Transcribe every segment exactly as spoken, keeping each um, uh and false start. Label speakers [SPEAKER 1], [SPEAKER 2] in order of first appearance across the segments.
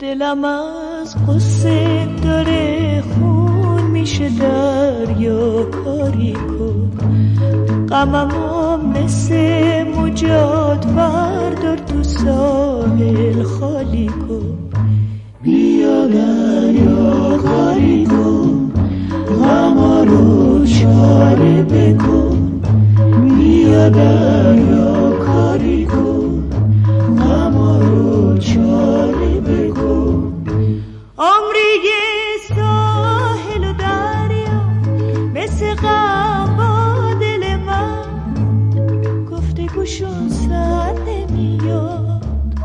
[SPEAKER 1] دلم از قصه داره خون میشه دریا کاری کن، غممو مثل مجاد بردار تو ساحل خالی کن. بیا دریا کاری کن، غما رو چاره بکن. بیا دریا کاری کن، غما رو چاره بکن. عمری ساحل و دریا مثل غم با دل من، گفته گوشون سر نمیاد.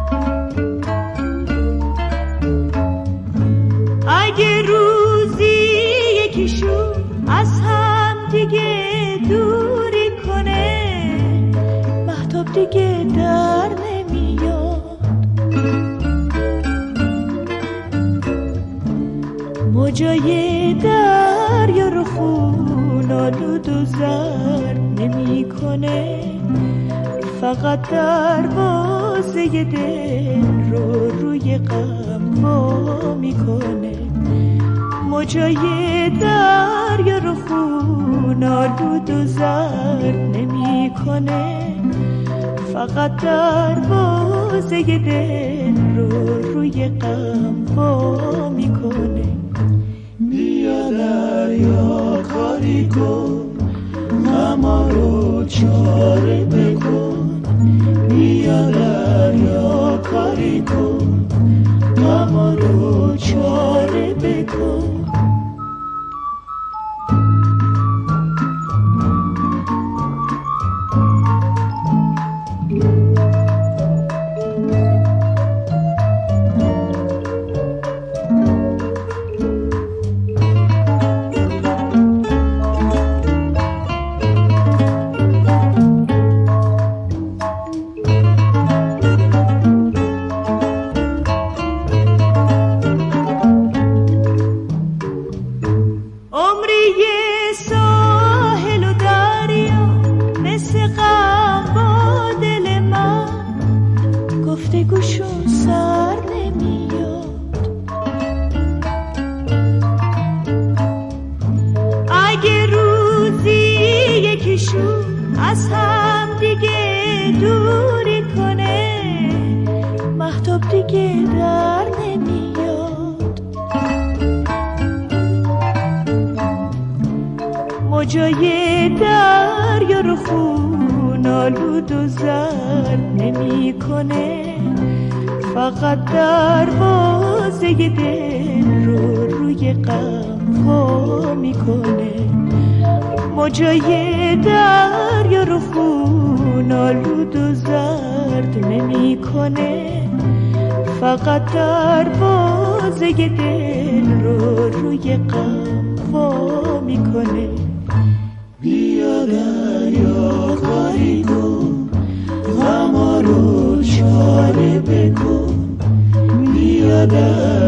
[SPEAKER 1] اگه روزی یکیشون از هم دیگه دوری کنه، مهتاب دیگه در نمیاد. موجای دریا رو خون آلود و زرد نمی کنه، فقط دروازه دل رو روی غم وا میکنه. موجای دریا رو خون آلود و زرد نمی کنه، فقط دروازه دل رو روی غم وا میکنه. بیا دریا کاری کن، غما رو چاره بکن. بیا دریا کاری کن، غما رو چاره بکن. از هم دیگه دوری کنه، مهتاب دیگه در نمیاد. موجای دریا رو خون آلود و زرد نمی کنه، فقط دروازه دل رو روی غم وا میکنه. موجای دریا رو خون آلود و زرد نمی کنه، فقط دروازه دل رو روی غم وا میکنه. بیا دریا کاری کن، غما رو چاره بکن. بیا دریا